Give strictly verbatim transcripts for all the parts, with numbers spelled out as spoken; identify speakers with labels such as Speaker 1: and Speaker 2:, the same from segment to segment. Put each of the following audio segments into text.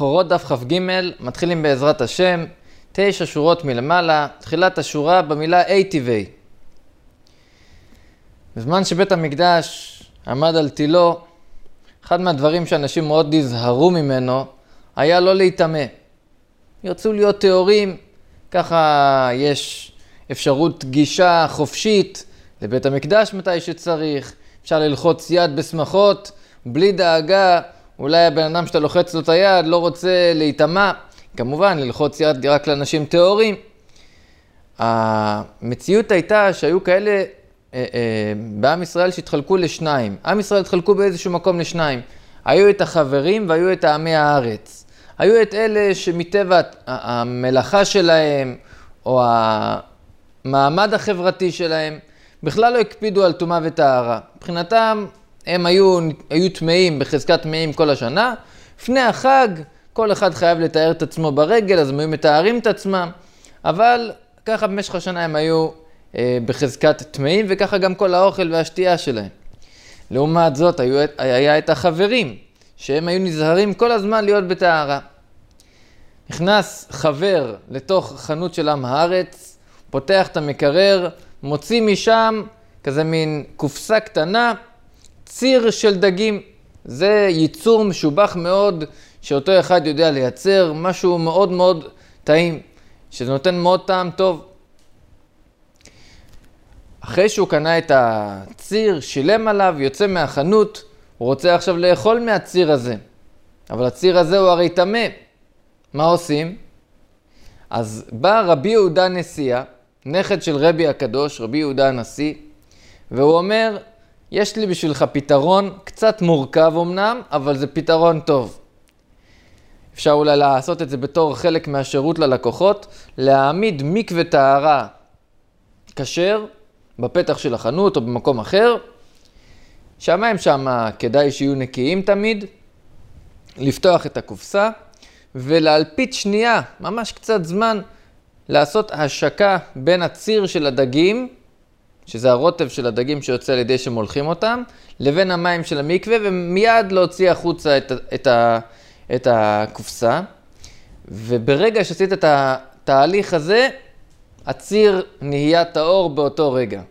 Speaker 1: בכורות דף כ"ג, מתחילים בעזרת השם, תשע שורות מלמעלה, תחילת השורה במילה איטיבי. בזמן שבית המקדש עמד על תילו, אחד מהדברים שאנשים מאוד נזהרו ממנו, היה לא להיטמא. ירצו להיות טהורים, ככה יש אפשרות גישה חופשית לבית המקדש מתי שצריך, אפשר ללחוץ יד בשמחות, בלי דאגה, אולי הבן אדם שאתה לוחץ לו את היד לא רוצה להיטמא, כמובן ללחוץ יד רק לאנשים טהורים. המציאות הייתה שהיו כאלה אה, אה, בעם ישראל שהתחלקו לשניים. עם ישראל התחלקו באיזשהו מקום לשניים. היו את החברים והיו את העמי הארץ. היו את אלה שמטבע המלאכה שלהם או המעמד החברתי שלהם בכלל לא הקפידו על טומאה וטהרה. מבחינתם הם היו, היו טמאים בחזקת טמאים כל השנה. לפני החג כל אחד חייב לתאר את עצמו ברגל, אז הם היו מתארים את עצמם. אבל ככה במשך השנה הם היו אה, בחזקת טמאים, וככה גם כל האוכל והשתייה שלהם. לעומת זאת היו, היה את החברים, שהם היו נזהרים כל הזמן להיות בטהרה. נכנס חבר לתוך חנות של עם הארץ, פותח את המקרר, מוציא משם כזה מין קופסה קטנה, ציר של דגים. זה ייצור משובח מאוד שאותו אחד יודע לייצר, משהו מאוד מאוד טעים, שזה נותן מאוד טעם טוב. אחרי שהוא קנה את הציר, שילם עליו, יוצא מהחנות, הוא רוצה עכשיו לאכול מהציר הזה. אבל הציר הזה הוא הרי טמא. מה עושים? אז בא רבי יהודה נשיאה, נכד של רבי הקדוש, רבי יהודה הנשיא, והוא אומר, יש לי בשבילך פתרון קצת מורכב אמנם, אבל זה פתרון טוב. אפשר אולי לעשות את זה בתור חלק מהשירות ללקוחות, להעמיד מקווה טהרה כשר בפתח של החנות או במקום אחר. שהמים שם כדאי שיהיו נקיים תמיד, לפתוח את הקופסה ולהלפית שנייה, ממש קצת זמן, לעשות השקה בין הציר של הדגים, שזה הרוטב של הדגים שיוצא על ידי שמולכים אותם, לבין המים של המקווה, ומיד להוציא החוצה את, את, ה, את הקופסה. וברגע שעשית את התהליך הזה, הציר נהיה טהור באותו רגע.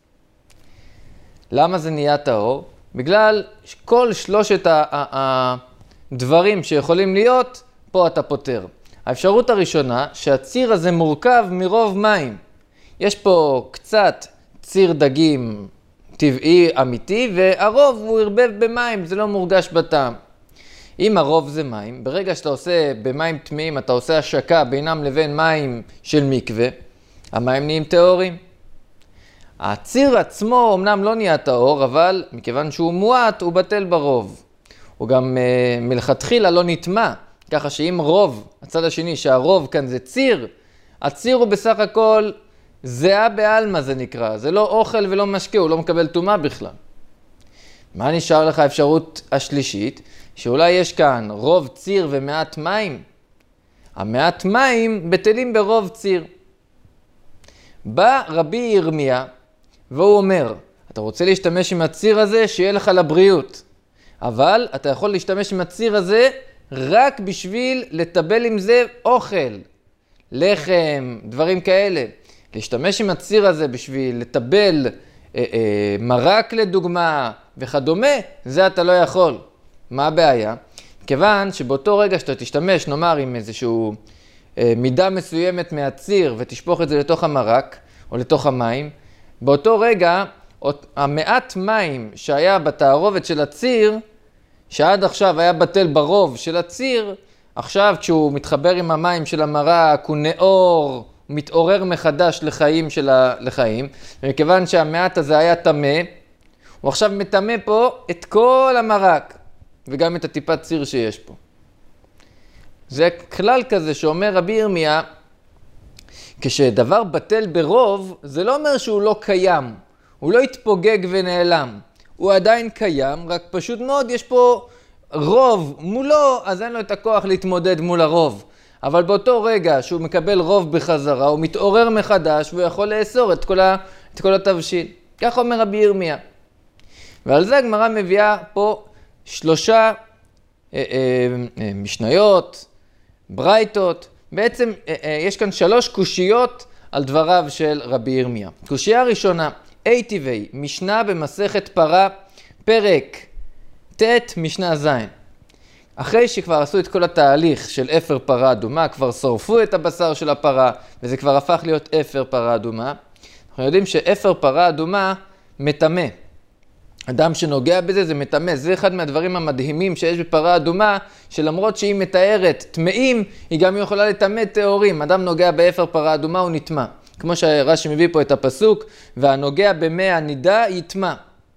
Speaker 1: למה זה נהיה טהור? בגלל כל שלושת הדברים שיכולים להיות, פה אתה פותר. האפשרות הראשונה, שהציר הזה מורכב מרוב מים. יש פה קצת ציר דגים טבעי אמיתי, והרוב הוא ערבב במים, זה לא מורגש בטעם. אם הרוב זה מים, ברגע שאתה עושה במים טמאים, אתה עושה השקה בינם לבין מים של מקווה, המים נהיים טהורים. הציר עצמו אמנם לא נהיה טהור, אבל מכיוון שהוא מועט, הוא בטל ברוב. הוא גם אה, מלכתחילה לא נטמא, ככה שאם רוב, הצד השני שהרוב כאן זה ציר, הציר הוא בסך הכל זהה בעלמא זה נקרא, זה לא אוכל ולא משקה, הוא לא מקבל טומאה בכלל. מה נשאר לך האפשרות השלישית? שאולי יש כאן רוב ציר ומעט מים. המעט מים בטלים ברוב ציר. בא רבי ירמיה והוא אומר, אתה רוצה להשתמש עם הציר הזה שיהיה לך לבריאות, אבל אתה יכול להשתמש עם הציר הזה רק בשביל לטבל עם זה אוכל, לחם, דברים כאלה. להשתמש עם הציר הזה בשביל לטבל אה, אה, מרק לדוגמה וכדומה, זה אתה לא יכול. מה הבעיה? כיוון שבאותו רגע שאתה תשתמש, נאמר עם איזשהו אה, מידה מסוימת מהציר ותשפוך את זה לתוך המרק או לתוך המים, באותו רגע המעט מים שהיה בתערובת של הציר, שעד עכשיו היה בטל ברוב של הציר, עכשיו כשהוא מתחבר עם המים של המרק, הוא נאור, הוא מתעורר מחדש לחיים של החיים, ומכיוון שהמעט הזה היה טמא, הוא עכשיו מטמא פה את כל המרק, וגם את הטיפת ציר שיש פה. זה כלל כזה שאומר רבי ירמיה, כשדבר בטל ברוב, זה לא אומר שהוא לא קיים, הוא לא התפוגג ונעלם. הוא עדיין קיים, רק פשוט מאוד יש פה רוב מולו, אז אין לו את הכוח להתמודד מול הרוב. אבל באותו רגע שהוא מקבל רוב בחזרה, הוא מתעורר מחדש והוא יכול לאסור את כל, ה, את כל התבשיל. כך אומר רבי ירמיה. ועל זה הגמרא מביאה פה שלושה אה, אה, משניות, ברייתות. בעצם אה, אה, יש כאן שלוש קושיות על דבריו של רבי ירמיה. קושייה ראשונה, איטיבי, משנה במסכת פרה, פרק ט' משנה ז'. אחרי שכבר עשו את כל התהליך של אפר פרה אדומה, כבר שרפו את הבשר של הפרה, וזה כבר הפך להיות אפר פרה אדומה. אנחנו יודעים שאפר פרה אדומה מטמא. אדם שנוגע בזה זה מטמא. זה אחד מהדברים המדהימים שיש בפרה אדומה, שלמרות שהיא מתארת טמאים, היא גם יכולה לטמא טהורים. אדם נוגע באפר פרה אדומה הוא נטמא. כמו שרש"י מביא פה את הפסוק, והנוגע במי הנידה יטמא.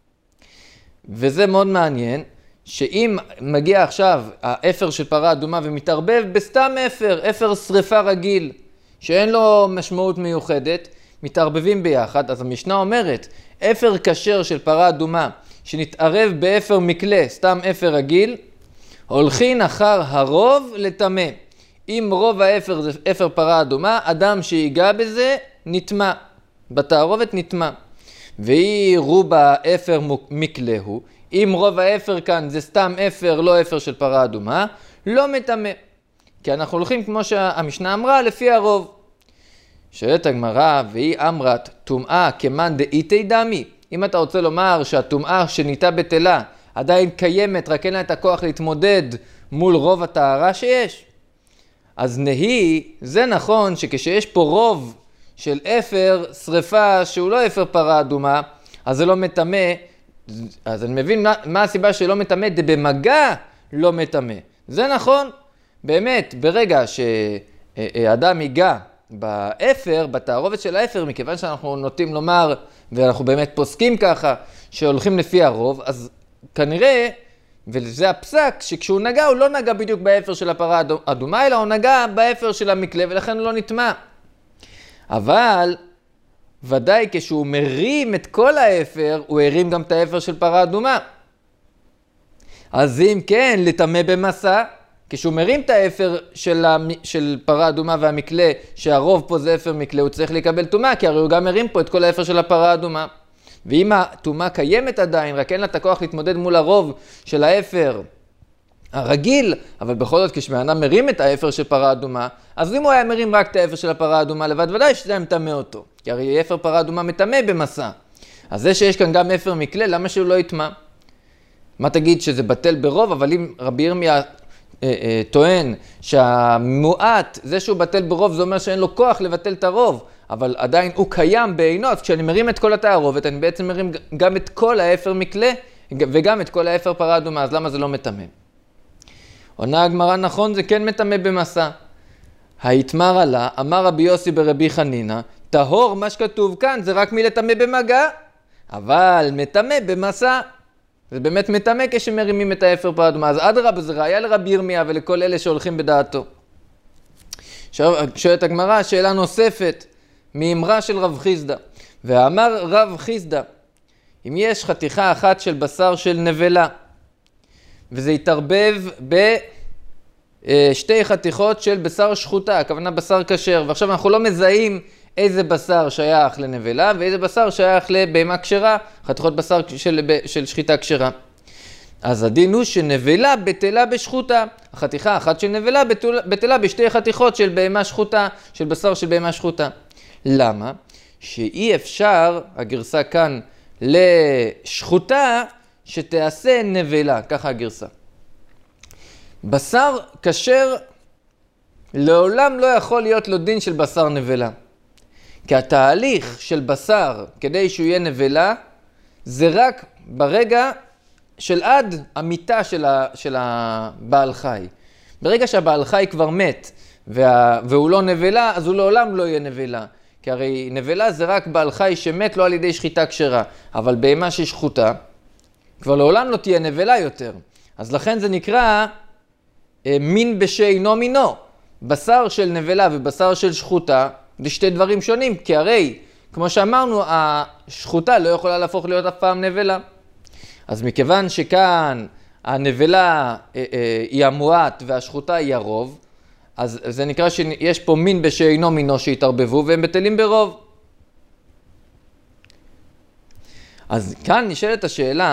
Speaker 1: וזה מאוד מעניין. שאם מגיע עכשיו האפר של פרה אדומה ומתערבב בסתם אפר, אפר שריפה רגיל, שאין לו משמעות מיוחדת, מתערבבים ביחד, אז המשנה אומרת, אפר כשר של פרה אדומה שנתערב באפר מקלה, סתם אפר רגיל, הולכין אחר הרוב לטמא. אם רוב האפר זה אפר פרה אדומה, אדם שיגע בזה נטמא, בתערובת נטמא. והיא רובה אפר מקלהו, אם רוב האפר כאן זה סתם אפר, לא אפר של פרה אדומה, לא מטמא. כי אנחנו הולכים, כמו שהמשנה אמרה, לפי הרוב. שואלת הגמרא, והיא אמרת, טומאה כמאן דאיתי דמי. אם אתה רוצה לומר שהטומאה שניתה בטלה עדיין קיימת, רק אין לה את הכוח להתמודד מול רוב הטהרה שיש, אז נהי, זה נכון שכשיש פה רוב של אפר שריפה שהוא לא אפר פרה אדומה, אז זה לא מטמא. אז אני מבין מה, מה הסיבה שלא מטמא, זה במגע לא מטמא. זה נכון, באמת, ברגע שאדם ייגע באפר, בתערובת של האפר, מכיוון שאנחנו נוטים לומר, ואנחנו באמת פוסקים ככה, שהולכים לפי הרוב, אז כנראה, וזה הפסק, שכשהוא נגע, הוא לא נגע בדיוק באפר של הפרה אדומה, אלא הוא נגע באפר של המקלה, ולכן הוא לא נטמא. אבל ודאי כשהוא מרים את כל האפר, הוא הרים גם את האפר של פרה אדומה. אז אם כן, לטמא במסע, כשהוא מרים את האפר של, המ... של פרה אדומה והמקלה, שהרוב פה זה אפר מקלה, הוא צריך לקבל טומאה, כי הרי הוא גם מרים פה את כל האפר של הפרה אדומה. ואם הטומאה קיימת עדיין, רק אין לה את הכוח להתמודד מול הרוב של האפר הרגיל, אבל בכל זאת כשבאדם מרים את האפר של פרה אדומה, אז אם הוא היה מרים רק את האפר של הפרה אדומה לבד, ודאי שזה מטמא אותו. כי הרי אפר פרה אדומה מטמא במסע. אז זה שיש כאן גם אפר מקלה, למה שהוא לא יטמא? מה תגיד שזה בטל ברוב? אבל אם רבי ירמיה אה, אה, טוען שהמועט, זה שהוא בטל ברוב, זה אומר שאין לו כוח לבטל את הרוב, אבל עדיין הוא קיים בעינו, אז כשאני מרים את כל התערובת, אני בעצם מרים גם את כל האפר מקלה, וגם את כל האפר פרה אדומה, אז למה זה לא מטמא? עונה הגמרא, נכון, זה כן מטמא במסע. היתמר עלה, אמר רבי יוסי ברבי חנינה, טהור מה שכתוב כאן, זה רק מלטמא במגע, אבל מטמא במסע. זה באמת מטמא כשמרימים את האפר פרה אדומה. אז אדרבה, זה ראיה לרבי ירמיה ולכל אלה שהולכים בדעתו. שואלת הגמרא, שאלה נוספת, מאמרה של רב חיסדא. ואמר רב חיסדא, אם יש חתיכה אחת של בשר של נבלה, וזה יתערבב בשתי חתיכות של בשר שחוטה, הכוונה בשר כשר, ועכשיו אנחנו לא מזהים איזה בשר שייך לנבלה ואיזה בשר שייך לבהמה כשרה, חתיכות בשר של, של שחיטה כשרה. אז הדין הוא שנבלה בטלה בשחוטה, החתיכה האחת של נבלה בטלה, בטלה בשתי חתיכות של בהמה שחוטה, של בשר של בהמה שחוטה. למה? שאי אפשר, הגרסה כאן, לשחוטה שתעשה נבלה, ככה הגרסה. בשר כשר לעולם לא יכול להיות לו דין של בשר נבלה. כי התהליך של בשר כדי שהוא יהיה נבלה, זה רק ברגע של עד המיטה של, ה, של הבעל חי. ברגע שהבעל חי כבר מת וה, והוא לא נבלה, אז הוא לעולם לא יהיה נבלה. כי הרי נבלה זה רק בעל חי שמת לא על ידי שחיטה כשרה. אבל בהמה ששחוטה, כבר לעולם לא תהיה נבלה יותר. אז לכן זה נקרא אה, מין בשאינו מינו. בשר של נבלה ובשר של שחוטה, זה שתי דברים שונים, כי הרי, כמו שאמרנו, השחוטה לא יכולה להפוך להיות אף פעם נבלה. אז מכיוון שכאן הנבלה אה, אה, היא המועט והשחוטה היא הרוב, אז זה נקרא שיש פה מין בשאינו מינו שהתערבבו והם בטלים ברוב. אז כאן נשאלת השאלה,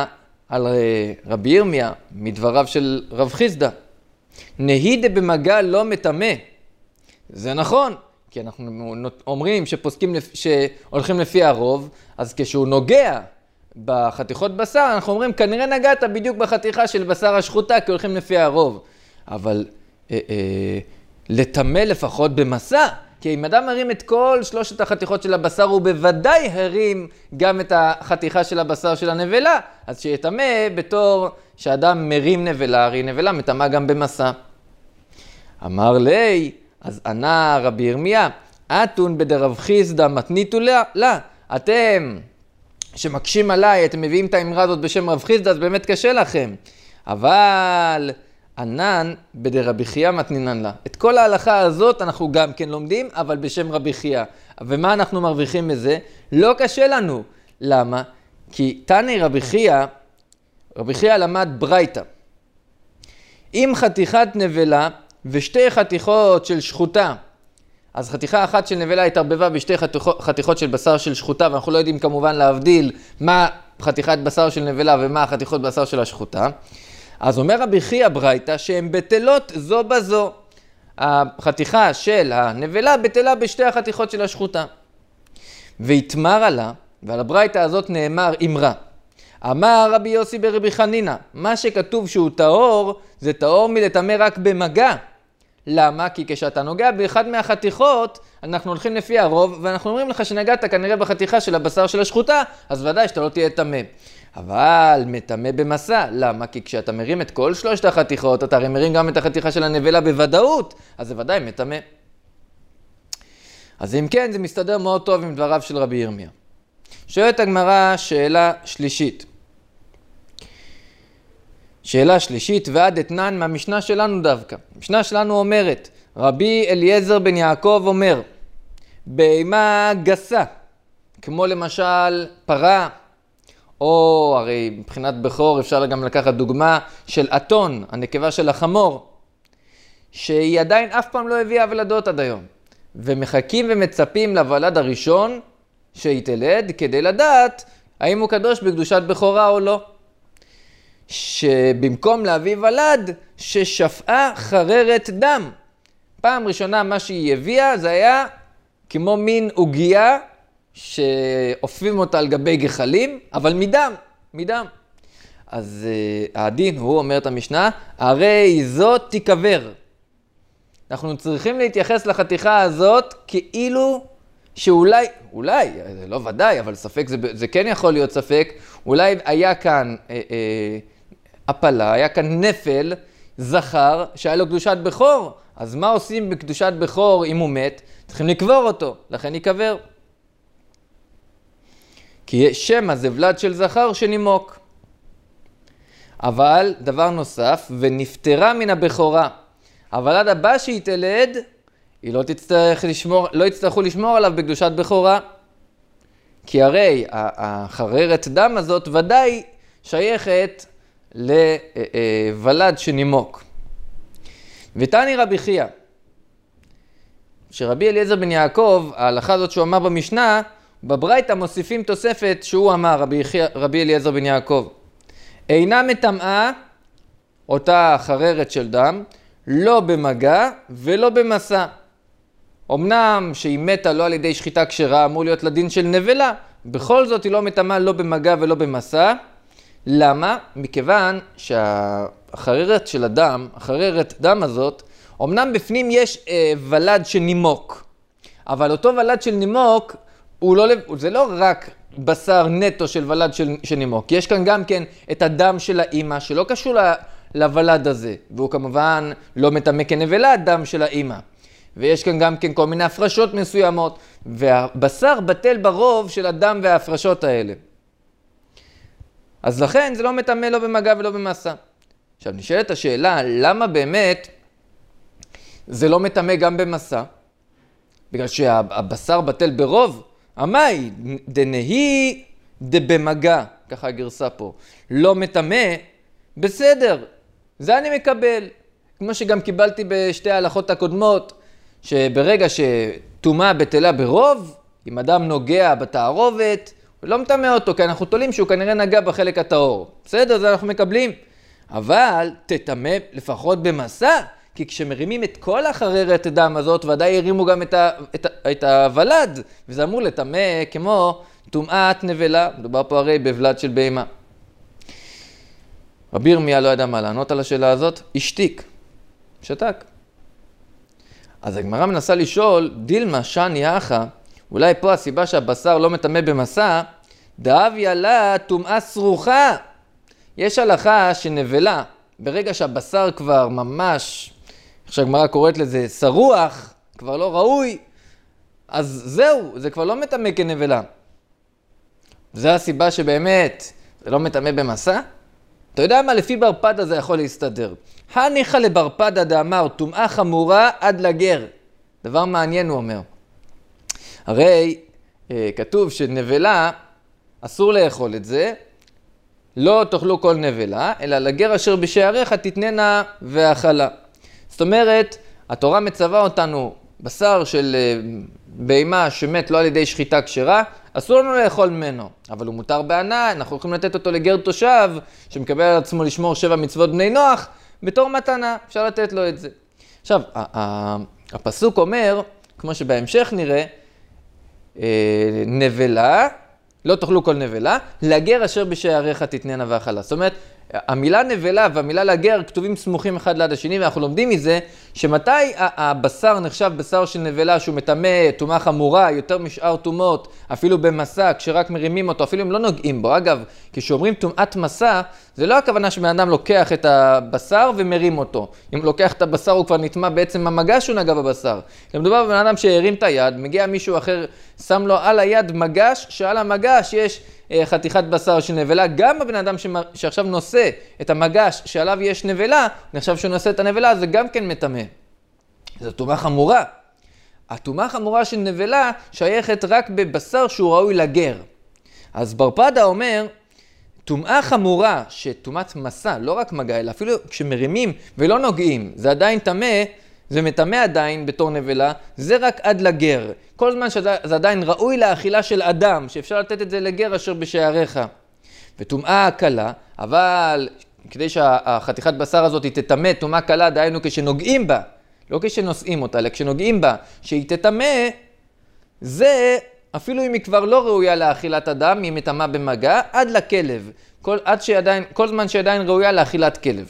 Speaker 1: על רבי ירמיה מדבריו של רב חיסדא. נהי דבמגע לא מטמא. זה נכון, כי אנחנו אומרים שפוסקים, שהולכים לפי הרוב, אז כשהוא נוגע בחתיכות בשר, אנחנו אומרים, כנראה נגעת בדיוק בחתיכה של בשר השחוטה, כי הולכים לפי הרוב. אבל אה, אה, לטמא לפחות במסע, כי אם אדם מרים את כל שלושת החתיכות של הבשר, הוא בוודאי הרים גם את החתיכה של הבשר של הנבלה, אז שיטמא בתור שאדם מרים נבלה, הרי נבלה מטמא גם במסע. אמר לי, אז ענה רבי ירמיה, אתון בדרב חיסדא מתניתו לה, לה, אתם שמקשים עליי, אתם מביאים את האמרה הזאת בשם רב חיסדא, אז באמת קשה לכם. אבל ענן בדרבי חייא מתנינן לה. את כל ההלכה הזאת אנחנו גם כן לומדים, אבל בשם רבי חייא. ומה אנחנו מרוויחים מזה? לא קשה לנו. למה? כי תני רבי חייא, רבי חייא למד ברייתא. עם חתיכת נבלה ושתי חתיכות של שחוטה, אז חתיכה אחת של נבלה התערבבה בשתי חתיכות, חתיכות של בשר של שחוטה, ואנחנו לא יודעים כמובן להבדיל מה חתיכת בשר של נבלה ומה חתיכות בשר של השחוטה. אז אומר רבי חייא ברייתא שהן בטלות זו בזו. החתיכה של הנבלה בטלה בשתי החתיכות של השחוטה. והתמר עלה, ועל הברייתא הזאת נאמר אמרה. אמר רבי יוסי ברבי חנינא, מה שכתוב שהוא טהור, זה טהור מלטמא רק במגע. למה? כי כשאתה נוגע באחד מהחתיכות, אנחנו הולכים לפי הרוב, ואנחנו אומרים לך שנגעת כנראה בחתיכה של הבשר של השחוטה, אז ודאי שאתה לא תהיה טמא. אבל מטמא במסע. למה? כי כשאתה מרים את כל שלושת החתיכות, אתה הרי מרים גם את החתיכה של הנבלה בוודאות, אז זה ודאי מטמא. אז אם כן, זה מסתדר מאוד טוב עם דבריו של רבי ירמיה. שואלת הגמרא שאלה שלישית. שאלה שלישית, ועד אתנן מהמשנה שלנו דווקא. המשנה שלנו אומרת, רבי אליעזר בן יעקב אומר, בהמה גסה, כמו למשל פרה, או הרי מבחינת בכור אפשר גם לקחת דוגמה של אתון, הנקבה של החמור, שהיא עדיין אף פעם לא הביאה ולדות עד היום. ומחכים ומצפים לוולד הראשון שיתלד כדי לדעת האם הוא קדוש בקדושת בכורה או לא. שבמקום להביא ולד, ששפעה חררת דם. פעם ראשונה מה שהיא הביאה זה היה כמו מין עוגיה שאופים אותה על גבי גחלים, אבל מדם, מדם. אז uh, הדין הוא, אומרת המשנה, הרי זאת תיקבר. אנחנו צריכים להתייחס לחתיכה הזאת כאילו שאולי, אולי, זה לא ודאי, אבל ספק, זה, זה כן יכול להיות ספק, אולי היה כאן אה, אה, הפלה, היה כאן נפל, זכר, שהיה לו קדושת בכור. אז מה עושים בקדושת בכור אם הוא מת? צריכים לקבור אותו, לכן יקבר. כי שם הזה ולד של זכר שנימוק. אבל דבר נוסף, ונפטרה מן הבכורה. הוולד הבא שיתלד, היא לא תצטרך לשמור, לא יצטרכו לשמור עליו בקדושת בכורה. כי הרי החררת דם הזאת ודאי שייכת לוולד שנימוק. ותני רבי חייא, שרבי אליעזר בן יעקב, ההלכה הזאת שהוא אמר במשנה, בברייתא מוסיפים תוספת שהוא אמר, רבי, רבי אליעזר בן יעקב. אינה מטמאה, אותה חררת של דם, לא במגע ולא במסע. אמנם שהיא מתה לא על ידי שחיטה כשרה, אמור להיות לדין של נבלה, בכל זאת היא לא מטמאה לא במגע ולא במסע. למה? מכיוון שהחררת של הדם, החררת דם הזאת, אמנם בפנים יש אה, ולד שנימוק, אבל אותו ולד של נימוק, הוא לא, זה לא רק בשר נטו של ולד של, שנימוק, יש כאן גם כן את הדם של האמא, שלא קשור לוולד הזה, והוא כמובן לא מטמא כנבלה, דם של האמא. ויש כאן גם כן כל מיני הפרשות מסוימות, והבשר בטל ברוב של הדם וההפרשות האלה. אז לכן זה לא מטמא לא במגע ולא במסע. עכשיו נשאלת השאלה, למה באמת זה לא מטמא גם במסע? בגלל שהבשר בטל ברוב, אמי, דנהי דבמגע, ככה הגרסה פה, לא מטמא, בסדר, זה אני מקבל. כמו שגם קיבלתי בשתי ההלכות הקודמות, שברגע שטומאה בטלה ברוב, אם אדם נוגע בתערובת, לא מטמא אותו, כי אנחנו תולים שהוא כנראה נגע בחלק הטהור. בסדר, זה אנחנו מקבלים. אבל תטמא לפחות במסע, כי כשמרימים את כל החררת דם הזאת, ודאי הרימו גם את, ה, את, ה, את הוולד, וזה אמור לטמא כמו טומאת נבלה. מדובר פה הרי בוולד של בהמה. רבי ירמיה לא ידע מה לענות על השאלה הזאת, השתיק, שתק. אז הגמרא מנסה לשאול, דילמה שני אחא, אולי פה הסיבה שהבשר לא מטמא במסע, דאביה לה טומאה סרוחה. יש הלכה שנבלה, ברגע שהבשר כבר ממש, איך שהגמרא קוראת לזה, סרוח, כבר לא ראוי, אז זהו, זה כבר לא מטמא כנבלה. זו הסיבה שבאמת זה לא מטמא במסע? אתה יודע מה? לפי בר פדה זה יכול להסתדר. הניחא לבר פדה דאמר, טומאה חמורה עד לגר. דבר מעניין הוא אומר. הרי אה, כתוב שנבלה, אסור לאכול את זה, לא תאכלו כל נבלה, אלא לגר אשר בשעריך תתננה והאכלה. זאת אומרת, התורה מצווה אותנו, בשר של אה, בהמה שמת לא על ידי שחיטה כשרה, אסור לנו לאכול ממנו, אבל הוא מותר בענה, אנחנו יכולים לתת אותו לגר תושב, שמקבל על עצמו לשמור שבע מצוות בני נוח, בתור מתנה, אפשר לתת לו את זה. עכשיו, הפסוק אומר, כמו שבהמשך נראה, נבלה, לא תאכלו כל נבלה, לגר אשר בשעריך תתננה והאכלה. זאת אומרת, המילה נבלה והמילה לגר כתובים סמוכים אחד ליד השני, ואנחנו לומדים מזה שמתי הבשר נחשב בשר של נבלה שהוא מטמא, טומאה חמורה, יותר משאר טומאות, אפילו במסע, כשרק מרימים אותו, אפילו אם לא נוגעים בו. אגב, כשאומרים טומאת מסע, זה לא הכוונה שבן אדם לוקח את הבשר ומרים אותו. אם לוקח את הבשר הוא כבר נטמא בעצם המגע שהוא נגע בבשר. מדובר בבן אדם שהרים את היד, מגיע מישהו אחר, שם לו על היד מגש, שעל המגש יש חתיכת בשר של נבלה. גם הבן אדם שעכשיו נושא את המגש שעליו יש נבלה, נחשב שהוא נושא את הנבלה, זה גם כן מטמא. זו טומאה חמורה. הטומאה חמורה של נבלה שייכת רק בבשר שהוא ראוי לגר. אז בר פדה אומר, טומאה חמורה שטומאת מסע, לא רק מגע, אלא אפילו כשמרימים ולא נוגעים, זה עדיין טמא, זה מטמא עדיין בתור נבלה, זה רק עד לגר. כל זמן שזה עדיין ראוי לאכילה של אדם, שאפשר לתת את זה לגר אשר בשעריך. וטומאה קלה, אבל כדי שהחתיכת בשר הזאת היא תטמא, טומאה קלה, דהיינו כשנוגעים בה, לא כשנושאים אותה, אלא כשנוגעים בה, שהיא תטמא, זה אפילו אם היא כבר לא ראויה לאכילת אדם, היא מטמאה במגע, עד לכלב. כל, עד שעדיין, כל זמן שעדיין ראויה לאכילת כלב.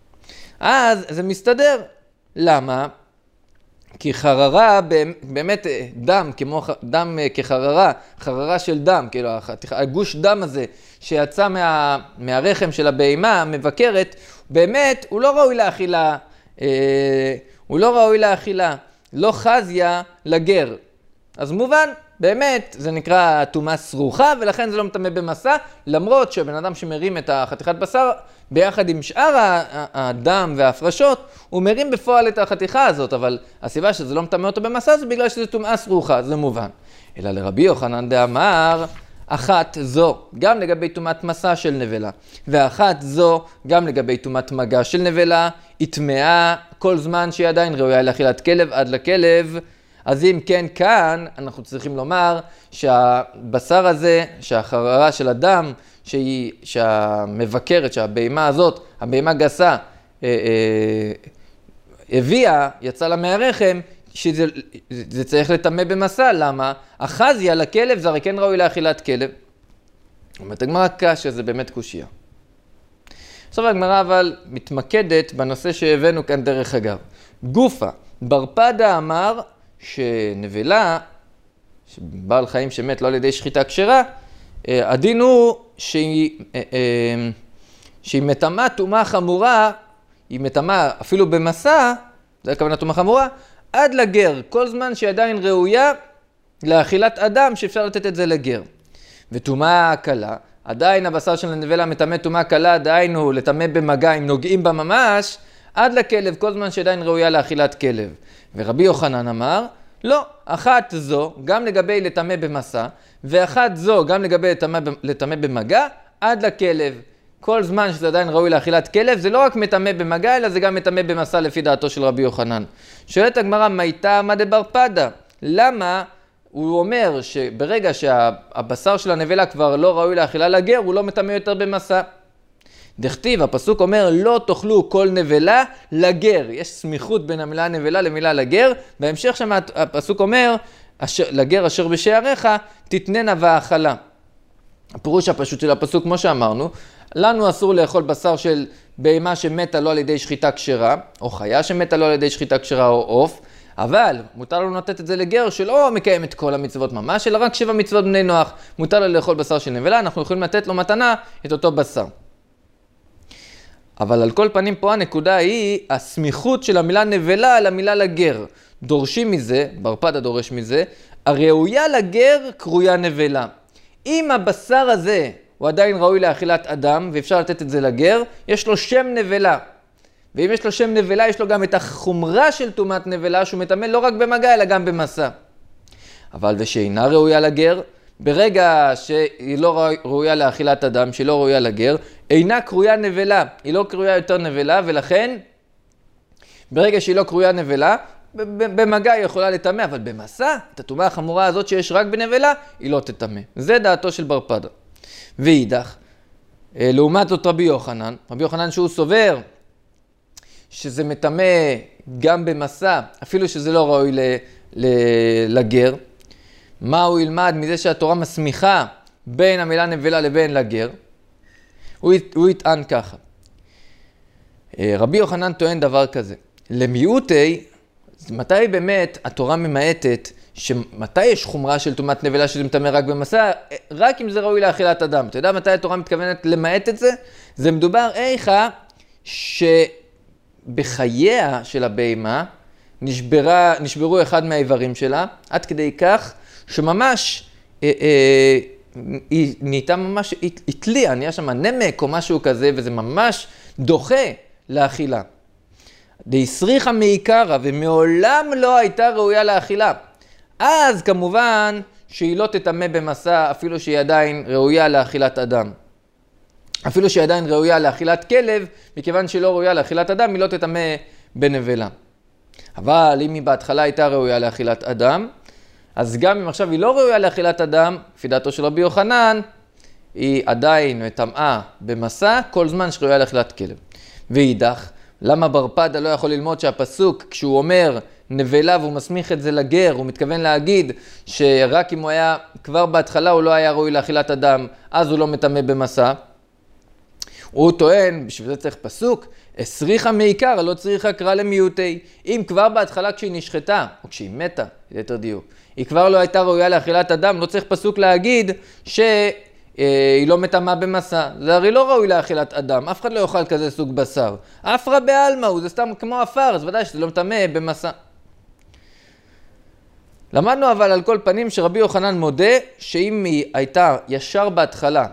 Speaker 1: אז זה מסתדר. למה? כי חררה, באמת דם, כמו דם כחררה, חררה של דם, כאילו הגוש דם הזה שיצא מה, מהרחם של הבהמה המבקרת, באמת הוא לא ראוי לאכילה, אה, הוא לא ראוי לאכילה, לא חזיה לגר. אז מובן, באמת זה נקרא טומאה סרוחה, ולכן זה לא מטמא במסע, למרות שבן אדם שמרים את החתיכת בשר, ביחד עם שאר הדם וההפרשות, הוא מרים בפועל את החתיכה הזאת, אבל הסיבה שזה לא מטמא אותו במסע, זה בגלל שזה טומאה סרוחה, זה מובן. אלא לרבי יוחנן דאמר, אחת זו, גם לגבי טומאת מסע של נבלה, ואחת זו, גם לגבי טומאת מגע של נבלה, היא טמאה כל זמן שהיא עדיין ראויה לאכילת כלב עד לכלב. אז אם כן, כאן אנחנו צריכים לומר שהבשר הזה, שהחררה של הדם, שהיא, שהמבקרת, שהבהמה הזאת, הבהמה גסה, אה, אה, הביאה, יצא לה מהרחם, שזה זה צריך לטמא במסע. למה? החזיה לכלב, זה הרי כן ראוי לאכילת כלב. אומרת הגמרא קשה, זה באמת קושיה. עכשיו הגמרא אבל מתמקדת בנושא שהבאנו כאן דרך אגב. גופה, בר פדה אמר, שנבלה, בעל חיים שמת לא על ידי שחיטה כשרה, הדין הוא שהיא, שהיא מטמאה טומאה חמורה, היא מטמאה אפילו במסע, זה הכוונה טומאה חמורה, עד לגר, כל זמן שהיא עדיין ראויה לאכילת אדם שאפשר לתת את זה לגר. וטומאה קלה, עדיין הבשר של הנבלה מטמא טומאה קלה, עדיין הוא לטמא במגע, אם נוגעים בה ממש, עד לכלב, כל זמן שעדיין ראויה לאכילת כלב. ורבי יוחנן אמר, לא, אחת זו, גם לגבי לטמא במסע, ואחת זו, גם לגבי לטמא במגע, עד לכלב. כל זמן שזה עדיין ראוי לאכילת כלב, זה לא רק מטמא במגע, אלא זה גם מטמא במסע לפי דעתו של רבי יוחנן. שואלת הגמרא, מה איתה מה דבר פדה? למה הוא אומר שברגע שהבשר של הנבלה כבר לא ראוי לאכילה לגר, הוא לא מטמא יותר במסע. דכתיב, הפסוק אומר, לא תאכלו כל נבלה לגר. יש סמיכות בין המילה נבלה למילה לגר. בהמשך שם הפסוק אומר, אשר, לגר אשר בשעריך תתננה והאכלה. הפירוש הפשוט של הפסוק, כמו שאמרנו, לנו אסור לאכול בשר של בהמה שמתה לא על ידי שחיטה כשרה, או חיה שמתה לא על ידי שחיטה כשרה או עוף, אבל מותר לנו לתת את זה לגר שלא מקיים את כל המצוות ממש, אלא רק שבע מצוות בני נוח. מותר לו לאכול בשר של נבלה, אנחנו יכולים לתת לו מתנה את אותו בשר. אבל על כל פנים פה הנקודה היא הסמיכות של המילה נבלה על המילה לגר. דורשים מזה, ברפדה דורש מזה, הראויה לגר קרויה נבלה. אם הבשר הזה הוא עדיין ראוי לאכילת אדם ואפשר לתת את זה לגר, יש לו שם נבלה. ואם יש לו שם נבלה, יש לו גם את החומרה של טומאת נבלה, שהוא מטמא לא רק במגע, אלא גם במסע. אבל ושאינה ראויה לגר, ברגע שהיא לא ראויה לאכילת אדם, שהיא לא ראויה לגר, אינה קרויה נבלה. היא לא קרויה יותר נבלה, ולכן, ברגע שהיא לא קרויה נבלה, במגע היא יכולה לטמא, אבל במסע, את הטומאה החמורה הזאת שיש רק בנבלה, היא לא תטמא. זה דעתו של ברפדה. ואידך, לעומת זאת רבי יוחנן, רבי יוחנן שהוא סובר, שזה מטמא גם במסע, אפילו שזה לא ראוי ל, ל, לגר. מה הוא ילמד מזה שהתורה מסמיכה בין המילה נבלה לבין לגר? הוא, הוא יטען ככה. רבי יוחנן טוען דבר כזה. למיעוטי, מתי באמת התורה ממעטת, שמתי יש חומרה של טומאת נבלה שזה מטמא רק במסע? רק אם זה ראוי לאכילת אדם. אתה יודע מתי התורה מתכוונת למעט את זה? זה מדובר איכה ש... בחייה של הבהמה נשברה, נשברו אחד מהאיברים שלה, עד כדי כך שממש אה, אה, היא נהייתה ממש, התליעה, נהיה שם נמק או משהו כזה, וזה ממש דוחה לאכילה. דהסריחה מעיקרא, ומעולם לא הייתה ראויה לאכילה. אז כמובן שהיא לא תטמא במסע, אפילו שהיא עדיין ראויה לאכילת אדם. אפילו שהיא עדיין ראויה לאכילת כלב, מכיוון שהיא לא ראויה לאכילת אדם, היא לא תטמא בנבלה. אבל אם היא בהתחלה הייתה ראויה לאכילת אדם, אז גם אם עכשיו היא לא ראויה לאכילת אדם, לפי דעתו של רבי יוחנן, היא עדיין מטמאה במסע, כל זמן שראויה לאכילת כלב. ואידך, למה ברפדה לא יכול ללמוד שהפסוק, כשהוא אומר נבלה והוא מסמיך את זה לגר, הוא מתכוון להגיד שרק אם הוא היה, כבר בהתחלה הוא לא היה ראוי לאכילת אדם, אז הוא לא מטמא במסע. הוא טוען, בשביל זה צריך פסוק, הסריחה מעיקר, לא צריכה קרא למיעוטי. אם כבר בהתחלה כשהיא נשחטה, או כשהיא מתה, יותר דיוק, היא כבר לא הייתה ראויה לאכילת אדם, לא צריך פסוק להגיד שהיא לא מטמאה במסע. זה הרי לא ראוי לאכילת אדם, אף אחד לא יאכל כזה סוג בשר. אפרה בעלמא הוא, זה סתם כמו אפר, אז ודאי שזה לא מטמא במסע. למדנו אבל על כל פנים שרבי יוחנן מודה שאם היא הייתה ישר בהתחלה,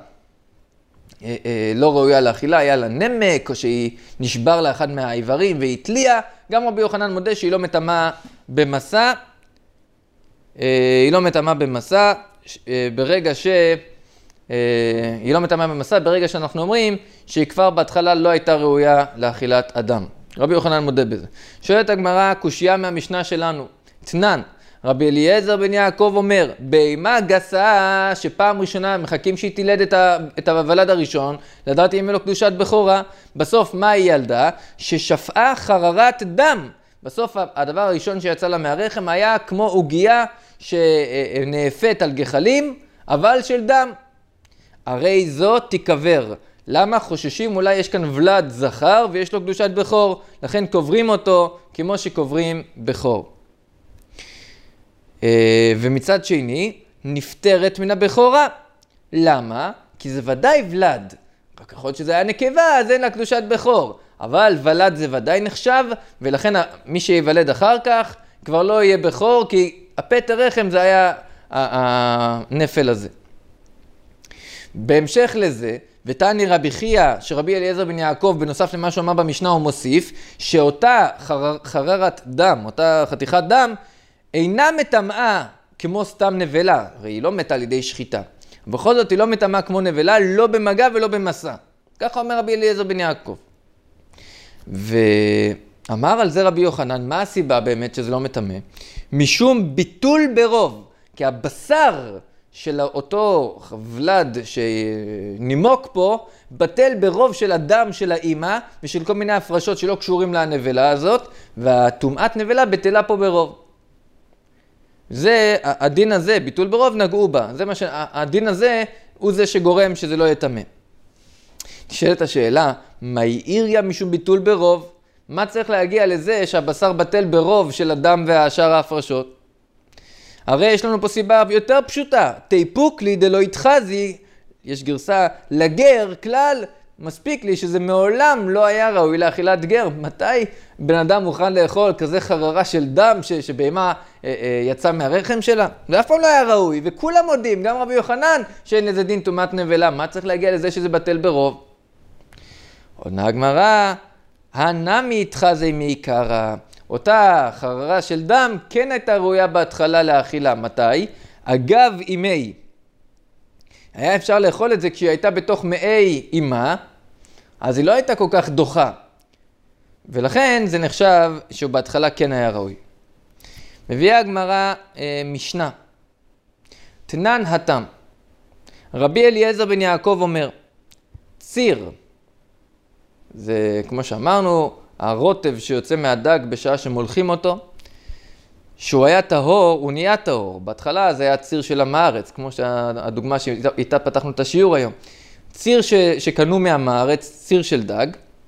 Speaker 1: לא ראויה לאכילה, היה לה נמק, או שהיא נשבר לה אחד מהאיברים והיא התליעה, גם רבי יוחנן מודה שהיא לא מטמאה במסע, היא לא מטמאה במסע, ברגע ש... היא לא מטמאה במסע, ברגע שאנחנו אומרים שהיא כבר בהתחלה לא הייתה ראויה לאכילת אדם. רבי יוחנן מודה בזה. שואלת הגמרא, קושיה מהמשנה שלנו, תנן, רבי אליעזר בן יעקב אומר, בהמה גסה שפעם ראשונה מחכים שהיא תילד את, ה, את הוולד הראשון, לדעתי אם אלו קדושת בכורה, בסוף מה היא ילדה? ששפעה חררת דם. בסוף הדבר הראשון שיצא לה מהרחם היה כמו עוגיה שנאפת על גחלים, אבל של דם. הרי זאת תיקבר. למה? חוששים אולי יש כאן ולד זכר ויש לו קדושת בכור, לכן קוברים אותו כמו שקוברים בכור. ומצד שני, נפטרת מן הבכורה. למה? כי זה ודאי ולד. רק יכול להיות שזה היה נקבה, אז אין לה קדושת בכור. אבל ולד זה ודאי נחשב, ולכן מי שיוולד אחר כך כבר לא יהיה בכור, כי הפטר רחם זה היה הנפל הזה. בהמשך לזה, ותני רבי חייא, שרבי אליעזר בן יעקב, בנוסף למה שהוא אמר במשנה, הוא מוסיף, שאותה חרר, חררת דם, אותה חתיכת דם, אינה מטמאה כמו סתם נבלה, הרי היא לא מתה על ידי שחיטה. בכל זאת היא לא מטמאה כמו נבלה, לא במגע ולא במסע. ככה אומר רבי אליעזר בן יעקב. ואמר על זה רבי יוחנן, מה הסיבה באמת שזה לא מטמא? משום ביטול ברוב. כי הבשר של אותו ולד שנימוק פה, בטל ברוב של הדם של האמא, ושל כל מיני הפרשות שלא קשורים לנבלה הזאת, והטומאת נבלה בטלה פה ברוב. זה, הדין הזה, ביטול ברוב, נגעו בה. זה מה ש... הדין הזה הוא זה שגורם שזה לא יטמא. נשאלת השאלה, מה העיריה משום ביטול ברוב? מה צריך להגיע לזה שהבשר בטל ברוב של הדם והשאר ההפרשות? הרי יש לנו פה סיבה יותר פשוטה. תיפוק לי דלא יתחזי, יש גרסה לגר, כלל, מספיק לי שזה מעולם לא היה ראוי לאכילת גר. מתי בן אדם מוכן לאכול כזה חררה של דם ש, שבהמה אה, אה, יצא מהרחם שלה? זה אף פעם לא היה ראוי, וכולם מודים, גם רבי יוחנן, שאין לזה דין טומאת נבלה. מה צריך להגיע לזה שזה בטל ברוב? עונה הגמרא, הנמי יתחזי מעיקרא. אותה חררה של דם כן הייתה ראויה בהתחלה לאכילה. מתי? אגב אימי. היה אפשר לאכול את זה כשהיא הייתה בתוך מאי אימה, אז היא לא הייתה כל כך דוחה. ולכן זה נחשב שהוא בהתחלה כן היה ראוי. מביאה הגמרא אה, משנה. תנן התם. רבי אליעזר בן יעקב אומר, ציר, זה כמו שאמרנו, הרוטב שיוצא מהדג בשעה שמולכים אותו, שהוא היה טהור, הוא נהיה טהור. בהתחלה זה היה ציר של המארץ, כמו שהדוגמה שאיתה פתחנו את השיעור היום. ציר ש, שקנו מהמארץ, ציר של דג,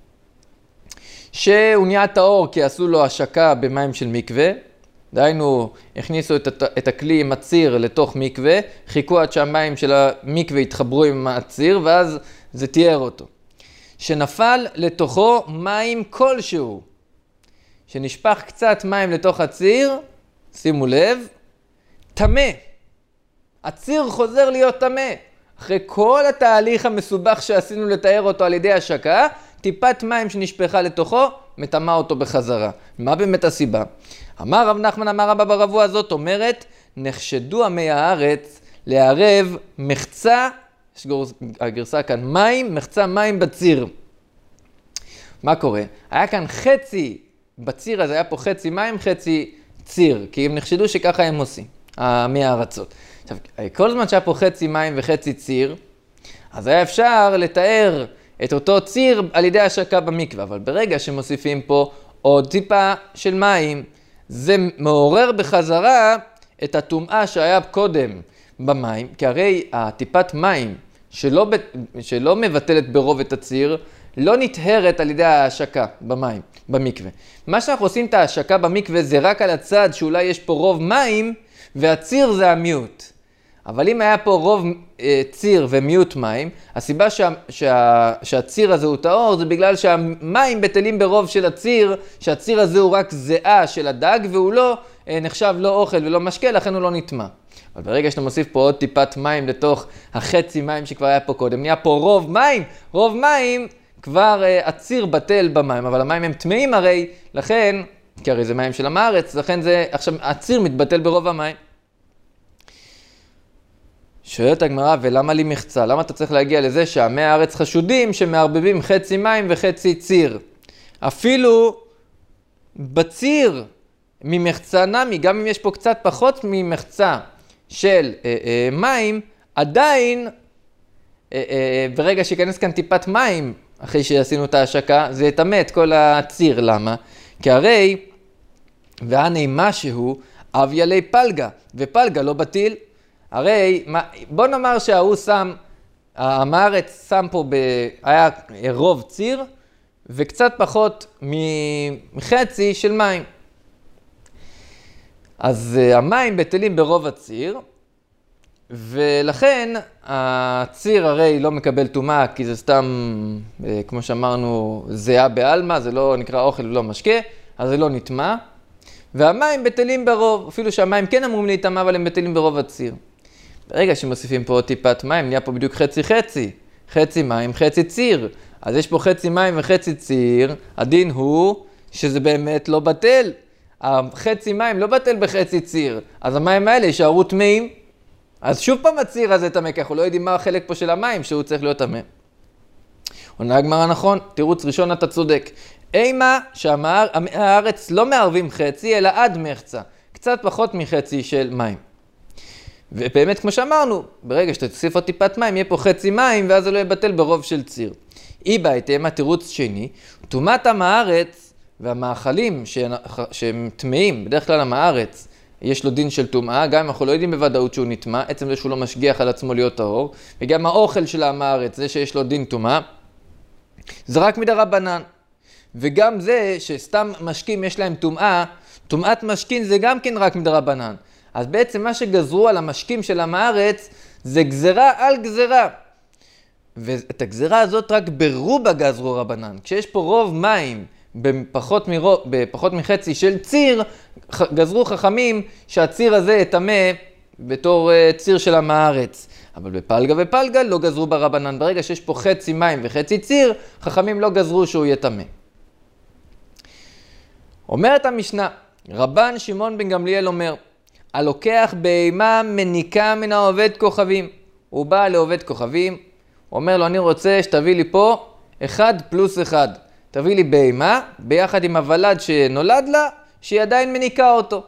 Speaker 1: שהוא נהיה טהור כי עשו לו השקה במים של מקווה, דהיינו, הכניסו את, את הכלי עם הציר לתוך מקווה, חיכו עד שהמים של המקווה התחברו עם הציר, ואז זה תיאר אותו. שנפל לתוכו מים כלשהו, שנשפך קצת מים לתוך הציר, שימו לב, טמא. הציר חוזר להיות טמא. אחרי כל התהליך המסובך שעשינו לתאר אותו על ידי השקה, טיפת מים שנשפכה לתוכו, מטמא אותו בחזרה. מה באמת הסיבה? אמר רב נחמן, אמר רבא ברבוע הזאת, אומרת, נחשדו עמי הארץ לערב מחצה, יש הגרסה כאן, מים, מחצה מים בציר. מה קורה? היה כאן חצי, בציר הזה היה פה חצי מים, חצי ציר, כי הם נחשדו שככה הם עושים, עמי הארצות. עכשיו, כל זמן שהיה פה חצי מים וחצי ציר, אז היה אפשר לתאר את אותו ציר על ידי השקה במקווה, אבל ברגע שמוסיפים פה עוד טיפה של מים, זה מעורר בחזרה את הטומאה שהיה קודם במים, כי הרי הטיפת מים שלא, שלא מבטלת ברוב את הציר, לא נטהרת על ידי ההשקה במים, במקווה. מה שאנחנו עושים את ההשקה במקווה זה רק על הצד שאולי יש פה רוב מים, והציר זה המיעוט. אבל אם היה פה רוב אה, ציר ומיעוט מים, הסיבה שה, שה, שהציר הזה הוא טהור, זה בגלל שהמים בטלים ברוב של הציר, שהציר הזה הוא רק זהה של הדג, והוא לא אה, נחשב לא אוכל ולא משקה, לכן הוא לא נטמא. אבל ברגע שאתה מוסיף פה עוד טיפת מים לתוך החצי מים שכבר היה פה קודם, נהיה פה רוב מים, רוב מים, כבר uh, הציר בטל במים, אבל המים הם טמאים הרי, לכן, כי הרי זה מים של המארץ, לכן זה, עכשיו הציר מתבטל ברוב המים. שואלת הגמרא, ולמה לי מחצה? למה אתה צריך להגיע לזה שעמי הארץ חשודים שמערבבים חצי מים וחצי ציר? אפילו בציר ממחצה נמי, גם אם יש פה קצת פחות ממחצה של אה, אה, מים, עדיין, אה, אה, ברגע שיכנס כאן טיפת מים, אחרי שעשינו את ההשקה, זה יטמא את כל הציר. למה? כי הרי, והנה משהו, אביה לי פלגה, ופלגה לא בטיל. הרי, בוא נאמר שההוא שם, המארץ שם פה, ב, היה רוב ציר, וקצת פחות מחצי של מים. אז המים בטלים ברוב הציר, ולכן הציר הרי לא מקבל טומאה, כי זה סתם, כמו שאמרנו, זהה בעלמא, זה לא נקרא אוכל ולא משקה, אז זה לא נטמא. והמים בטלים ברוב, אפילו שהמים כן אמורים להיטמא, אבל הם בטלים ברוב הציר. ברגע שמוסיפים פה עוד טיפת מים, נהיה פה בדיוק חצי חצי. חצי מים, חצי ציר. אז יש פה חצי מים וחצי ציר, הדין הוא שזה באמת לא בטל. החצי מים לא בטל בחצי ציר, אז המים האלה יישארו טמאים. אז שוב פעם הציר הזה טמא, כי אנחנו לא יודעים מה החלק פה של המים שהוא צריך להיות טמא. עונה הגמרא נכון, תירוץ ראשון אתה צודק. אימה שהארץ לא מערבים חצי, אלא עד מחצה, קצת פחות מחצי של מים. ובאמת, כמו שאמרנו, ברגע שאתה תוסיף עוד טיפת מים, יהיה פה חצי מים, ואז זה לא יבטל ברוב של ציר. אי בהתאם, התירוץ שני, טומאת עם הארץ והמאכלים שהם טמאים, בדרך כלל עם הארץ, יש לו דין של טומאה, גם אם אנחנו לא יודעים בוודאות שהוא נטמא, עצם זה שהוא לא משגיח על עצמו להיות טהור, וגם האוכל של עם הארץ, זה שיש לו דין טומאה, זה רק מדרבנן. וגם זה שסתם משקים יש להם טומאה, טומאת משכין זה גם כן רק מדרבנן. אז בעצם מה שגזרו על המשקים של עם הארץ, זה גזרה על גזרה. ואת הגזרה הזאת רק ברובה גזרו רבנן. כשיש פה רוב מים בפחות, מרוב, בפחות מחצי של ציר, גזרו חכמים שהציר הזה יטמא בתור ציר של עם הארץ. אבל בפלגה ופלגה לא גזרו ברבנן. ברגע שיש פה חצי מים וחצי ציר, חכמים לא גזרו שהוא יטמא. אומרת המשנה, רבן שמעון בן גמליאל אומר, הלוקח בהמה מניקה מן העובד כוכבים. הוא בא לעובד כוכבים, הוא אומר לו, אני רוצה שתביא לי פה אחד פלוס אחד. תביא לי בהמה ביחד עם הוולד שנולד לה, שהיא עדיין מניקה אותו.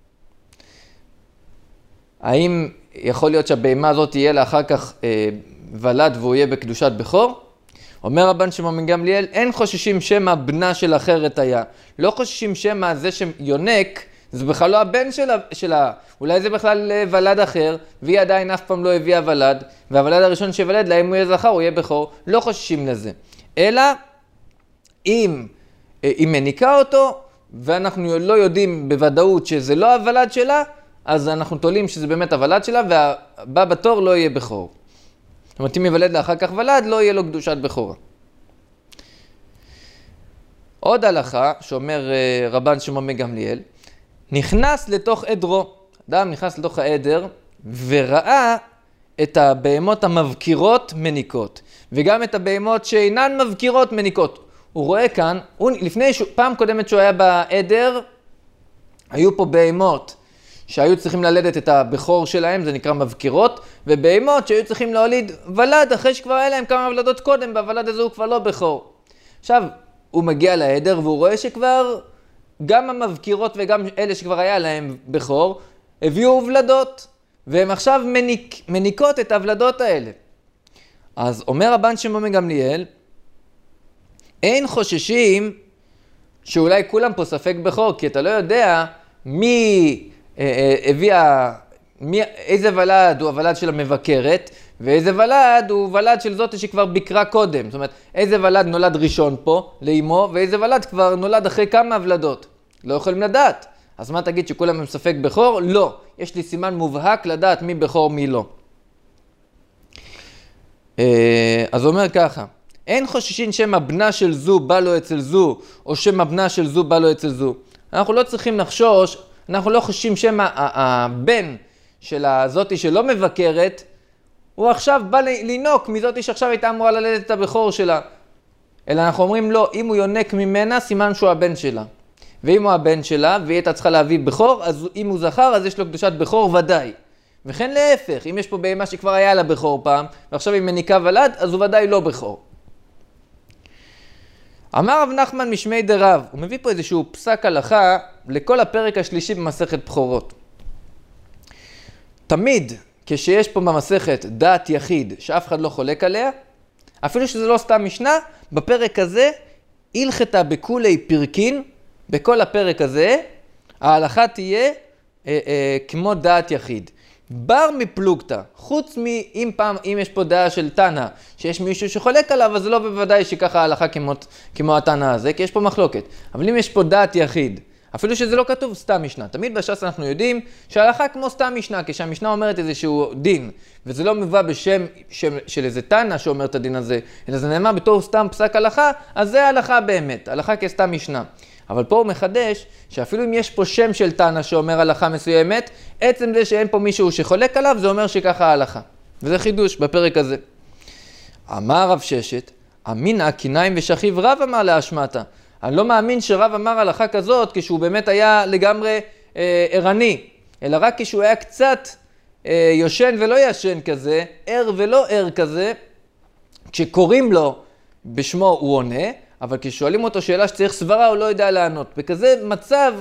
Speaker 1: האם יכול להיות שהבהמה הזאת תהיה לה אחר כך אה, ולד והוא יהיה בקדושת בכור? אומר רבן שמעון בן גמליאל, אין חוששים שמא בנה של אחרת היה. לא חוששים שמא זה שיונק, זה בכלל לא הבן שלה, שלה. אולי זה בכלל ולד אחר, והיא עדיין אף פעם לא הביאה ולד, והוולד הראשון שיוולד לה, אם הוא יהיה זכר, הוא יהיה בכור. לא חוששים לזה. אלא, אם היא מניקה אותו, ואנחנו לא יודעים בוודאות שזה לא הוולד שלה, אז אנחנו תולים שזה באמת הוולד שלה, והבא בתור לא יהיה בכור. זאת אומרת, אם יוולד לה אחר כך ולד, לא יהיה לו קדושת בכורה. עוד הלכה, שאומר רבן שמעון בן גמליאל, נכנס לתוך עדרו. אדם נכנס לתוך העדר, וראה את הבהמות המבקירות מניקות, וגם את הבהמות שאינן מבקירות מניקות. הוא רואה כאן, הוא, לפני פעם קודמת שהוא היה בעדר, היו פה בהמות שהיו צריכים ללדת את הבכור שלהם, זה נקרא מבקירות, ובהמות שהיו צריכים להוליד ולד, אחרי שכבר היה להם כמה ולדות קודם, והוולד הזה הוא כבר לא בכור. עכשיו, הוא מגיע לעדר והוא רואה שכבר גם המבקירות וגם אלה שכבר היה להם בכור, הביאו ולדות, והם עכשיו מניק, מניקות את הוולדות האלה. אז אומר רבן שמעון בן גמליאל, אין חוששים שאולי כולם פה ספק בכור, כי אתה לא יודע מי אה, אה, הביאה, מי, איזה ולד הוא הוולד של המבקרת, ואיזה ולד הוא ולד של זאת שכבר ביקרה קודם. זאת אומרת, איזה ולד נולד ראשון פה לאמו, ואיזה ולד כבר נולד אחרי כמה ולדות. לא יכולים לדעת. אז מה תגיד שכולם הם ספק בכור? לא. יש לי סימן מובהק לדעת מי בכור מי לא. אז הוא אומר ככה, אין חוששים שמא בנה של זו בא לו אצל זו, או שמא בנה של זו בא לו אצל זו. אנחנו לא צריכים לחשוש, אנחנו לא חוששים שמא הבן של הזאתי שלא מבקרת, הוא עכשיו בא לינוק מזאתי שעכשיו הייתה אמורה ללדת את הבכור שלה. אלא אנחנו אומרים לו, אם הוא יונק ממנה, סימן שהוא הבן שלה. ואם הוא הבן שלה, והיא הייתה צריכה להביא בכור, אז אם הוא זכר, אז יש לו קדושת בכור ודאי. וכן להפך, אם יש פה בהמה שכבר היה לה בכור פעם, ועכשיו היא מניקה ולד, אז הוא ודאי לא בכור. אמר רב נחמן משמי דרב, הוא מביא פה איזשהו פסק הלכה לכל הפרק השלישי במסכת בכורות. תמיד כשיש פה במסכת דעת יחיד שאף אחד לא חולק עליה, אפילו שזה לא סתם משנה, בפרק הזה הלכתה בכולי פרקין, בכל הפרק הזה ההלכה תהיה אה, אה, כמו דעת יחיד. בר מפלוגתא, חוץ מאם פעם, אם יש פה דעה של תנא, שיש מישהו שחולק עליו, אז לא בוודאי שככה ההלכה כמו, כמו התנא הזה, כי יש פה מחלוקת. אבל אם יש פה דעת יחיד, אפילו שזה לא כתוב סתם משנה, תמיד בש"ס אנחנו יודעים שההלכה כמו סתם משנה, כשהמשנה אומרת איזשהו דין, וזה לא מבוא בשם שם, של איזה תנא שאומר את הדין הזה, אלא זה נאמר בתור סתם פסק הלכה, אז זה ההלכה באמת, ההלכה כסתם משנה. אבל פה הוא מחדש שאפילו אם יש פה שם של תנא שאומר הלכה מסוימת, עצם זה שאין פה מישהו שחולק עליו, זה אומר שככה ההלכה. וזה חידוש בפרק הזה. אמר רב ששת, אמינא קיניים ושכיב רב אמר להשמטה. אני לא מאמין שרב אמר הלכה כזאת כשהוא באמת היה לגמרי אה, ערני, אלא רק כשהוא היה קצת אה, יושן ולא ישן כזה, ער ולא ער כזה, כשקוראים לו בשמו הוא עונה, אבל כששואלים אותו שאלה שצריך סברה הוא לא יודע לענות. בכזה מצב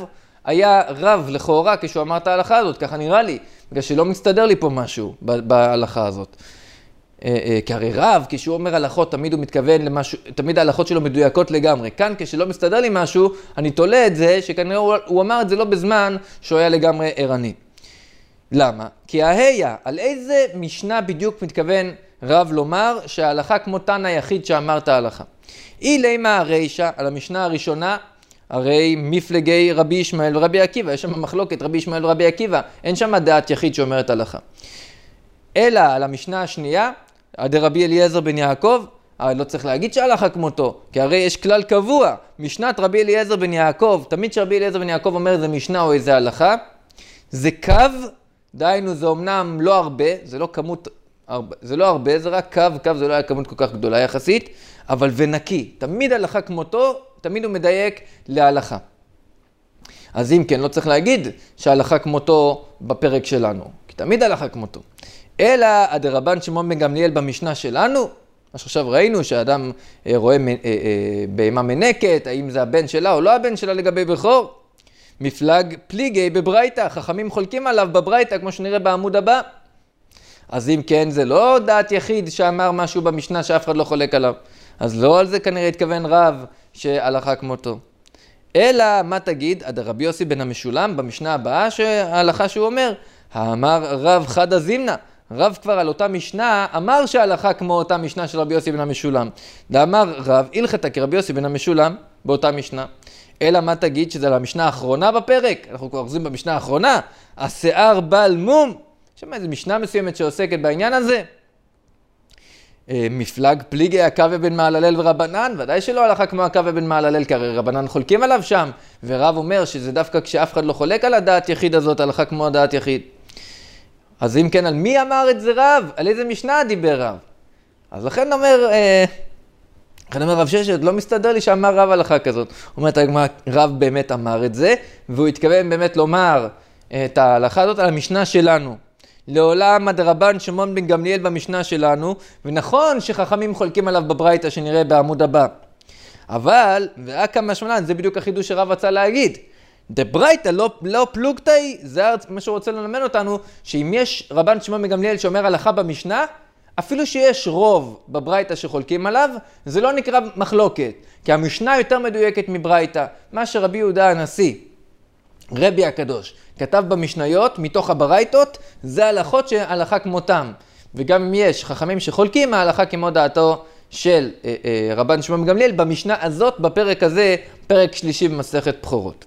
Speaker 1: היה רב לכאורה כשהוא אמר את ההלכה הזאת, ככה נראה לי, בגלל שלא מסתדר לי פה משהו בהלכה הזאת. כי הרי רב, כשהוא אומר הלכות, תמיד הוא מתכוון למשהו, תמיד ההלכות שלו מדויקות לגמרי. כאן, כשלא מסתדר לי משהו, אני תולה את זה, שכנראה הוא, הוא אמר את זה לא בזמן שהוא היה לגמרי ערני. למה? כי ההיה, על איזה משנה בדיוק מתכוון רב לומר שההלכה כמו תנא היחיד שאמר את ההלכה? אי לימה הרישא, על המשנה הראשונה, הרי מפלגי רבי ישמעאל ורבי עקיבא, יש שם מחלוקת רבי ישמעאל ורבי עקיבא, אין שם דעת יחיד שאומרת הלכה. אלא על המשנה השנייה, עד רבי אליעזר בן יעקב, לא צריך להגיד שההלכה כמותו, כי הרי יש כלל קבוע, משנת רבי אליעזר בן יעקב, תמיד שרבי אליעזר בן יעקב אומר זה משנה או איזה הלכה, זה קו, דהיינו זה אומנם לא הרבה, זה לא כמות, זה לא הרבה, זה רק קו, קו זה לא היה כמות כל כך גדולה יחסית, אבל ונקי, תמיד הלכה כמותו, תמיד הוא מדייק להלכה. אז אם כן, לא צריך להגיד שההלכה כמותו בפרק שלנו, כי תמיד הלכה כמותו. אלא הדרבן שמעון בן גמליאל במשנה שלנו, מה שעכשיו ראינו שהאדם רואה בהמה מנקת, האם זה הבן שלה או לא הבן שלה לגבי בכור, מפלג פליגי בברייתא, חכמים חולקים עליו בברייתא כמו שנראה בעמוד הבא. אז אם כן, זה לא דעת יחיד שאמר משהו במשנה שאף אחד לא חולק עליו. אז לא על זה כנראה התכוון רב שהלכה כמותו. אלא מה תגיד, עד רבי יוסי בן המשולם במשנה הבאה שההלכה שהוא אומר, האמר רב חדא זימנה, רב כבר על אותה משנה אמר שההלכה כמו אותה משנה של רבי יוסי בן המשולם. דאמר רב הלכתא כרבי יוסי בן המשולם באותה משנה. אלא מה תגיד שזה על המשנה האחרונה בפרק, אנחנו כבר אוחזים במשנה האחרונה, השיער בל מום, יש שם איזו משנה מסוימת שעוסקת בעניין הזה. מפלג פליגי עקביה בן מעללל ורבנן, ודאי שלא הלכה כמו עקביה בן מעללל, כי הרי רבנן חולקים עליו שם, ורב אומר שזה דווקא כשאף אחד לא חולק על הדעת יחיד הזאת, הלכה כמו הדעת יחיד. אז אם כן, על מי אמר את זה רב? על איזה משנה דיבר רב? אז לכן אומר, אה, לכן אומר רב ששת, לא מסתדר לי שאמר רב הלכה כזאת. הוא אומר, רב באמת אמר את זה, והוא התכוון באמת לומר את ההלכה הזאת על המשנה שלנו. לעולם הדרבן שמעון בן גמליאל במשנה שלנו, ונכון שחכמים חולקים עליו בברייתא שנראה בעמוד הבא. אבל, ואקא משמען, זה בדיוק החידוש שרב רצה להגיד. דברייתא לא, לא פלוגתאי, זה מה שהוא רוצה ללמד אותנו, שאם יש רבן שמעון בן גמליאל שאומר הלכה במשנה, אפילו שיש רוב בברייתא שחולקים עליו, זה לא נקרא מחלוקת, כי המשנה יותר מדויקת מברייתא. מה שרבי יהודה הנשיא, רבי הקדוש, כתב במשניות מתוך הברייתות, זה הלכות שהלכה כמותם. וגם אם יש חכמים שחולקים, ההלכה כמו דעתו של אה, אה, רבן שמעון בן גמליאל, במשנה הזאת, בפרק הזה, פרק שלישי במסכת בכורות.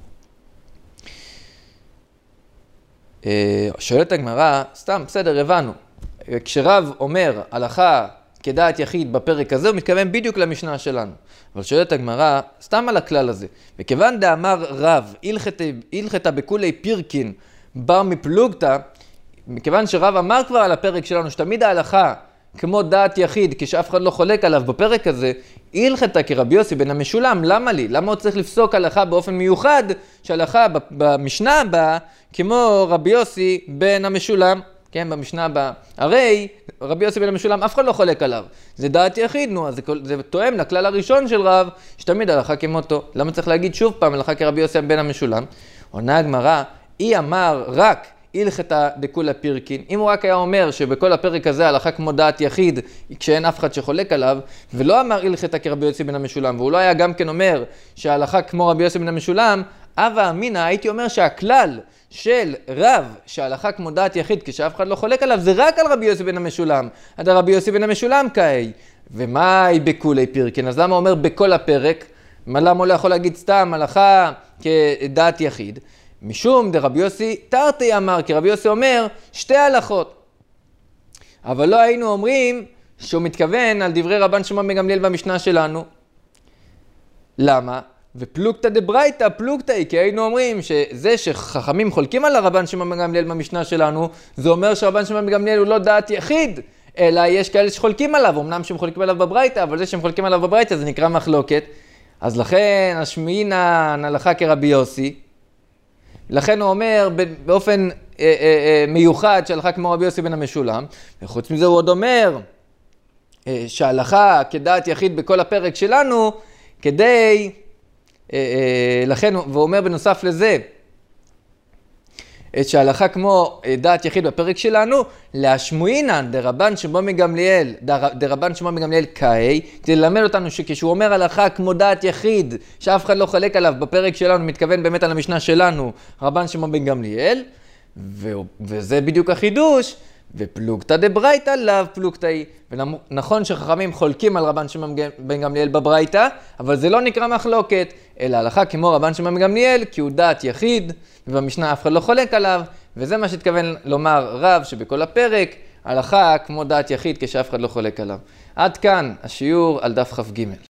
Speaker 1: אה, שואלת הגמרא, סתם, בסדר, הבנו. כשרב אומר הלכה כדעת יחיד בפרק הזה, הוא מתכוון בדיוק למשנה שלנו. אבל שואלת הגמרא, סתם על הכלל הזה. וכיוון דאמר רב, הלכתא בכולי פירקין בר מפלוגתא, מכיוון שרב אמר כבר על הפרק שלנו, שתמיד ההלכה כמו דעת יחיד, כשאף אחד לא חולק עליו בפרק הזה, הלכתא כרבי יוסי בן המשולם, למה לי? למה הוא צריך לפסוק הלכה באופן מיוחד, שההלכה במשנה הבאה כמו רבי יוסי בן המשולם? כן, במשנה הבאה. הרי רבי יוסי בן המשולם, אף אחד לא חולק עליו. זה דעת יחיד, נו, אז זה, זה תואם לכלל הראשון של רב, שתמיד הלכה כמותו. למה צריך להגיד שוב פעם הלכה כרבי יוסי בן המשולם? עונה הגמרא, היא אמר רק הלכתא דכולי פירקין. אם הוא רק היה אומר שבכל הפרק הזה הלכה כמו דעת יחיד, כשאין אף אחד שחולק עליו, ולא אמר הלכתא כרבי יוסי בן המשולם, והוא לא היה גם כן אומר שההלכה כמו רבי יוסי בן המשולם, אבא אמינא, הייתי אומר שהכלל של רב שההלכה כמו דעת יחיד כשאף אחד לא חולק עליו זה רק על רבי יוסי בן המשולם, עד רבי יוסי בן המשולם קאי. ומאי בכולי פירקין? אז למה אומר בכל הפרק? למה הוא לא יכול להגיד סתם הלכה כדעת יחיד? משום דרבי יוסי תרתי אמר, כי רבי יוסי אומר שתי הלכות. אבל לא היינו אומרים שהוא מתכוון על דברי רבן שמעון בן גמליאל במשנה שלנו. למה? ופלוגתא דברייתא פלוגתא היא, כי היינו אומרים שזה שחכמים חולקים על הרבן שמעון בן גמליאל במשנה שלנו, זה אומר שרבן שמעון בן גמליאל הוא לא דעת יחיד, אלא יש כאלה שחולקים עליו, אמנם שהם חולקים עליו בברייתא, אבל זה שהם חולקים עליו בברייתא זה נקרא מחלוקת. אז לכן השמעינן הלכה כרבי יוסי, לכן הוא אומר באופן אה, אה, אה, מיוחד שהלכה כמו רבי יוסי בן המשולם, וחוץ מזה הוא עוד אומר אה, שההלכה כדעת יחיד בכל הפרק שלנו, כדי לכן, והוא אומר בנוסף לזה, את שההלכה כמו דעת יחיד בפרק שלנו, להשמועינן דרבן שמעון בן גמליאל, דרבן שמעון בן גמליאל קאי, כדי ללמד אותנו שכשהוא אומר הלכה כמו דעת יחיד, שאף אחד לא חלק עליו בפרק שלנו, מתכוון באמת על המשנה שלנו, רבן שמעון בן גמליאל, וזה בדיוק החידוש, ופלוגתא דברייתא לאו פלוגתא היא. ונכון שחכמים חולקים על רבן שמעון בן גמליאל בברייתא, אבל זה לא נקרא מחלוקת, אלא הלכה כמו רבן שמעון בן גמליאל, כי הוא דעת יחיד, ובמשנה אף אחד לא חולק עליו, וזה מה שהתכוון לומר רב שבכל הפרק, הלכה כמו דעת יחיד כשאף אחד לא חולק עליו. עד כאן השיעור על דף כ"ג.